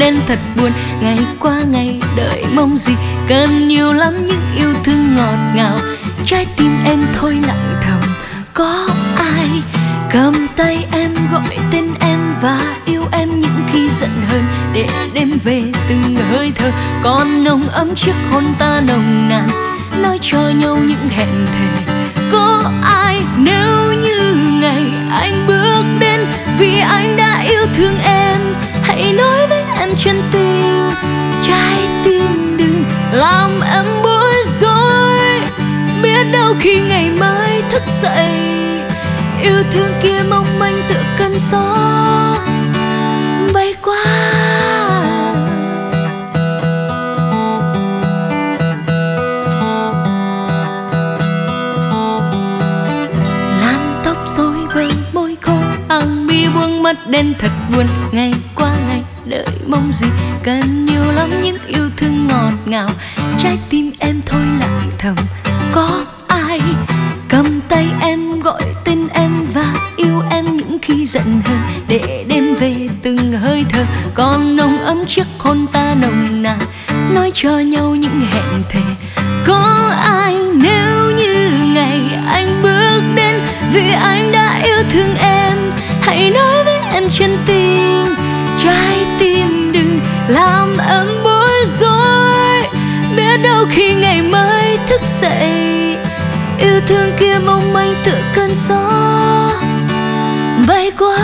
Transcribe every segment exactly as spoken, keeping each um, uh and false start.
đen thật buồn. Ngày qua ngày đợi mong gì, cần nhiều lắm những yêu thương ngọt ngào. Trái tim em thôi lặng thầm, có ai cầm tay em gọi tên em và yêu em những khi giận hờn, để đêm về từng hơi thở còn nồng ấm chiếc hôn ta nồng nàn, nói cho nhau những hẹn thề. Có ai nếu như ngày anh bước đến vì anh đã yêu thương em, hãy nói với em chân tình, trái tim đừng làm em bối rối. Biết đâu khi ngày mai thức dậy, yêu thương kia mong manh tựa cơn gió bay qua. Làn tóc rối bời, môi khô hàng mi buông mắt đen thật buồn. Ngày qua ngày đợi mong gì, cần nhiều lắm những yêu thương ngọt ngào. Trái tim em thôi lặng thầm, có ai cầm tay em gọi tên em và yêu em những khi giận hờn, để đêm về từng hơi thở còn nồng ấm chiếc hôn ta nồng nàn, nói cho nhau những hẹn thề. Có ai nếu như ngày anh bước đến vì anh đã yêu thương em, hãy nói với em chân tình, trái tim đừng làm em bối rối. Biết đâu khi ngày mai thức dậy, yêu thương kia mong manh tựa cơn gió bay qua.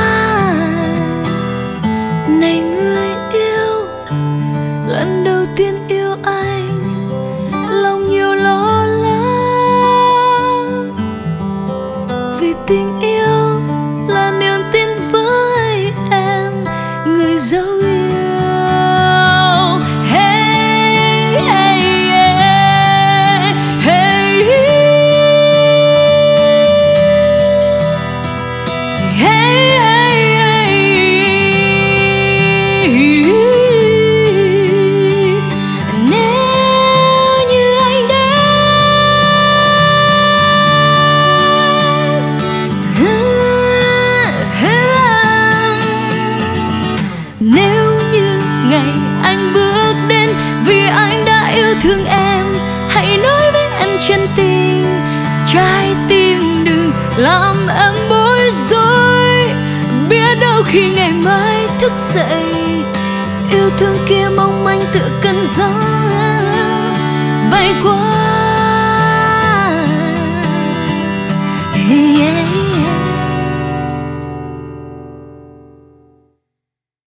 Này người yêu, lần đầu tiên yêu anh, lòng nhiều lo lắng, vì tình yêu là niềm tin với em, người dấu yêu. Hey, hey, hey, hey. Hey, hey, hey. Nếu như anh đến, nếu như ngày anh bước đến vì anh đã yêu thương em, hãy nói với em chân tình, trái tim đừng làm em bối rối. Biết đâu khi ngày mai thức dậy, yêu thương kia mong manh tựa cơn gió bay qua.